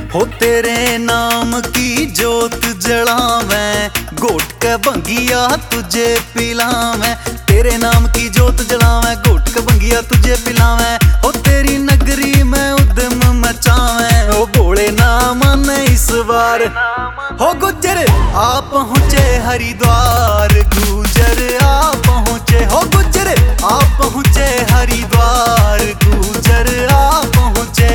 हो तेरे नाम की जोत जलावें, घोट के भंगिया तुझे पिलावें। तेरे नाम की जोत जलावें, घोट के भंगिया तुझे पिलावें। हो तेरी नगरी में उद्यम मचावें, ओ भोले ना मन इस बार। हो गुजर आ पहुँचे हरिद्वार, गुजर आ पहुँचे। हो गुजर आ पहुँचे हरिद्वार, गुजर आ पहुँचे।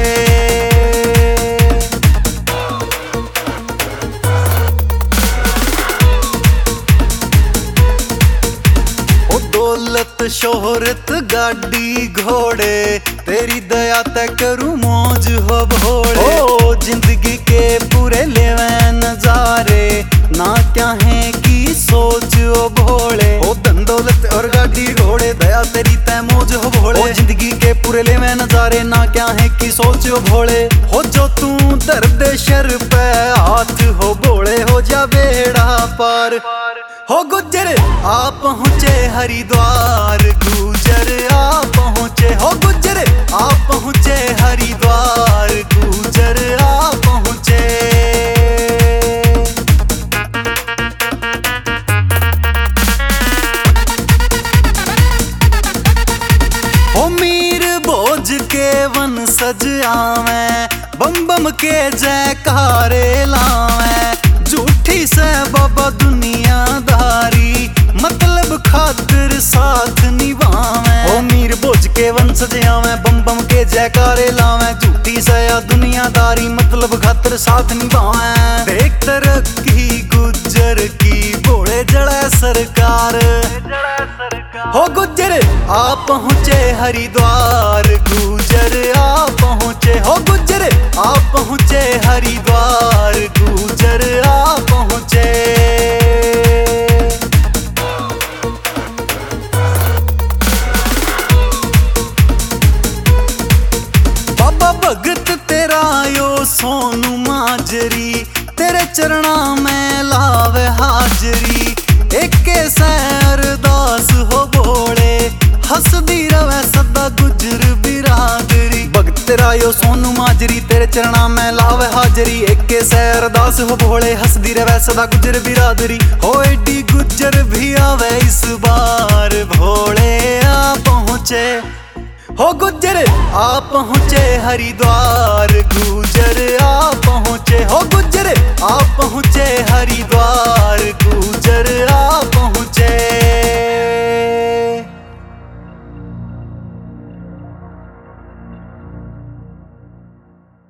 दौलत शोहरत गाड़ी घोड़े, तेरी दया ते करूं मौज हो भोले। ओ जिंदगी के पूरे लेवे नजारे, ना क्या है की सोच ओ भोले। ओ धन दौलत और गाड़ी घोड़े, दया तेरी तै मौज हो भोले। ओ जिंदगी के पूरे लेवे नजारे, ना क्या है की सोच ओ भोले। हो जो तू दर्द शर पे हाथ हो भोले, हो जा बेड़ा पार। हो गुजर आ पहुँचे हरिद्वार, गुजर आ पहुँचे। हो गुजर आ पहुँचे हरिद्वार, गुजर आ पहुँचे। हो मीर भोज के वन सज आवें, बम बम के जयकारे लावें। झूठी से बाबा दुनियादारी, मतलब खातिर साथ निभावें। ओ मीर भोज के वन सज आवें, बम बम के जयकारे लावें। झूठी से दुनियादारी, मतलब खातिर साथ निभावें। देख तरक्की गुजर की, भोले जड़े सरकार। हो गुजर आ पहुँचे हरिद्वार, गुजर आ पहुँचे। हो गुजर आ पहुँचे हरिद्वार, गुजर आ पहुँचे। बाबा भगत तेरा यो सोनू माजरी, तेरे चरणा में लावे हाजरी। एक से अरदास हो भोले, हसदी रवे सदा गुजर बिरादरी। भगत तेरा यो सोनू माजरी, तेरे चरणा में लावे हाजरी। एक से अरदास हो भोले, हसदी रवे सदा गुजर बिरादरी। हो एडी गुजर भी आवे इस बार, भोले आ पहुँचे। हो गुजर आ पहुँचे हरिद्वार, गुजर आ पहुँचे। हो गुजर आ पहुँचे हरिद्वार, गुजर आ